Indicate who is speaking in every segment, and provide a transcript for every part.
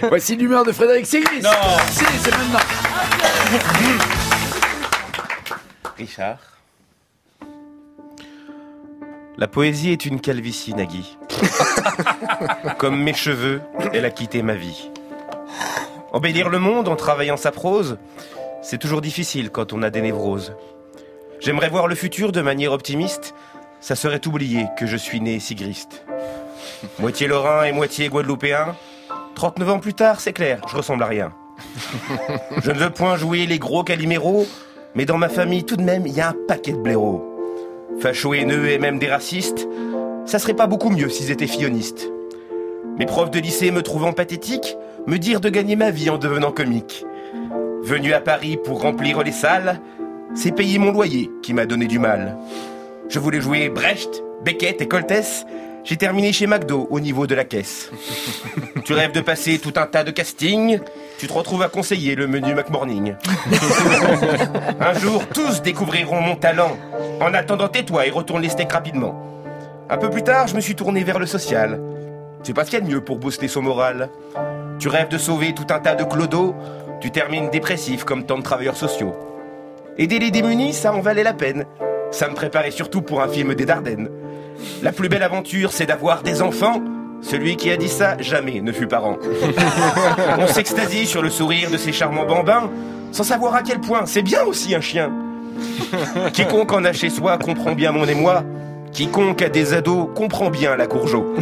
Speaker 1: Voici l'humeur de Frédéric Segris.
Speaker 2: Non.
Speaker 1: Si, c'est maintenant.
Speaker 2: Richard. La poésie est une calvitie, Nagui. Comme mes cheveux, elle a quitté ma vie. Embellir le monde en travaillant sa prose, c'est toujours difficile quand on a des névroses. J'aimerais voir le futur de manière optimiste, ça serait oublier que je suis né sigriste. Moitié lorrain et moitié guadeloupéen, 39 ans plus tard, c'est clair, je ressemble à rien. Je ne veux point jouer les gros caliméros, mais dans ma famille, tout de même, il y a un paquet de blaireaux. Fachos haineux et même des racistes, ça serait pas beaucoup mieux s'ils étaient fillonistes. Mes profs de lycée me trouvant pathétique, me dirent de gagner ma vie en devenant comique. Venu à Paris pour remplir les salles, c'est payer mon loyer qui m'a donné du mal. Je voulais jouer Brecht, Beckett et Coltès, j'ai terminé chez McDo au niveau de la caisse. Tu rêves de passer tout un tas de castings, tu te retrouves à conseiller le menu McMorning. Un jour, tous découvriront mon talent. En attendant, tais-toi et retourne les steaks rapidement. Un peu plus tard, je me suis tourné vers le social. C'est pas ce qu'il y a de mieux pour booster son moral. Tu rêves de sauver tout un tas de clodos, tu termines dépressif comme tant de travailleurs sociaux. Aider les démunis, ça en valait la peine. Ça me préparait surtout pour un film des Dardennes. La plus belle aventure, c'est d'avoir des enfants. Celui qui a dit ça, jamais ne fut parent. On s'extasie sur le sourire de ces charmants bambins, sans savoir à quel point c'est bien aussi un chien. Quiconque en a chez soi comprend bien mon émoi. Quiconque a des ados comprend bien la courgeot.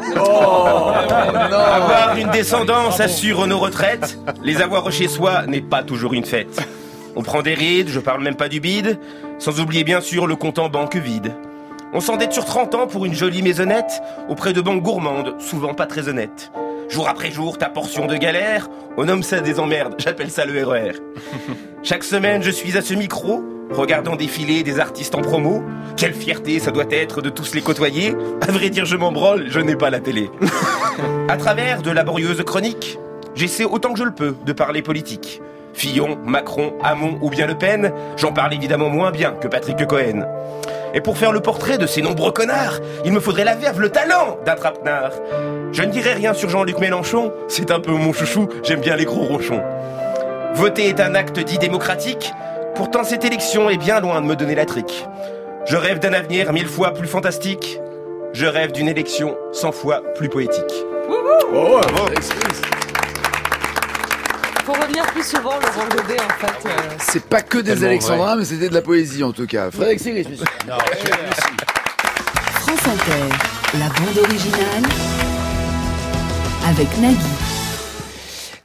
Speaker 2: Avoir une descendance assure nos retraites. Les avoir chez soi n'est pas toujours une fête. On prend des rides, je parle même pas du bide, sans oublier bien sûr le compte en banque vide. On s'endette sur 30 ans pour une jolie maisonnette, auprès de banques gourmandes, souvent pas très honnêtes. Jour après jour, ta portion de galère, on nomme ça des emmerdes, j'appelle ça le RER. Chaque semaine, je suis à ce micro, regardant défiler des artistes en promo. Quelle fierté ça doit être de tous les côtoyer. À vrai dire, je m'en branle, je n'ai pas la télé. À travers de laborieuses chroniques, j'essaie autant que je le peux de parler politique. Fillon, Macron, Hamon ou bien Le Pen, j'en parle évidemment moins bien que Patrick Cohen. Et pour faire le portrait de ces nombreux connards, il me faudrait la verve, le talent d'un trapenard. Je ne dirai rien sur Jean-Luc Mélenchon, c'est un peu mon chouchou, j'aime bien les gros ronchons. Voter est un acte dit démocratique, pourtant cette élection est bien loin de me donner la trique. Je rêve d'un avenir 1000 fois plus fantastique, je rêve d'une élection 100 fois plus poétique.
Speaker 1: Oh,
Speaker 3: Faut revenir plus souvent, Laurent Godet, en fait.
Speaker 1: C'est pas que des alexandrins, mais c'était de la poésie en tout cas. Frédéric Segris, monsieur.
Speaker 4: France Inter, la bande originale avec Nagui.